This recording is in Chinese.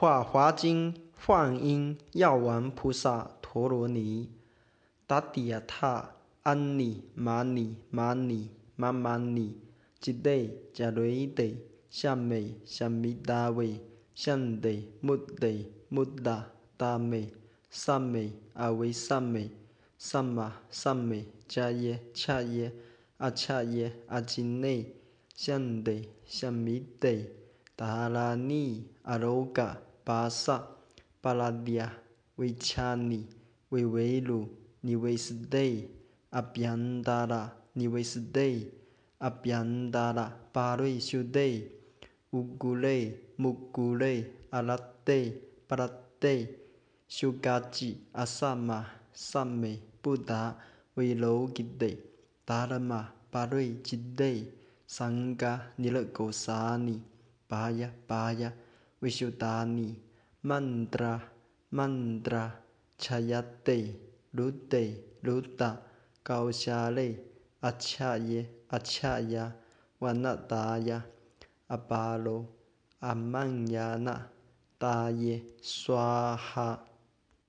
法华经幻音药丸菩萨陀罗尼，达地亚塔安尼玛尼玛尼玛玛尼，吉地加瑞地，夏美夏米达维，向地穆地穆达达美，萨美阿维萨美，萨玛萨美加耶恰耶阿恰耶阿金内，向地向米地。达拉尼阿罗嘎巴萨巴拉迪亚维恰尼维维鲁尼维斯蒂阿比安达拉尼维斯蒂阿比安达拉巴瑞修蒂乌古雷木古雷阿拉蒂巴拉蒂修嘎吉阿萨玛萨美布达维罗吉蒂达拉玛巴瑞吉蒂桑嘎尼勒狗萨尼。Paya, paya, Vishudani, mantra, mantra, chayate, lute, luta, kaushale, achaye, achaya, vanataya, apalo, amanyana, taye, swaha.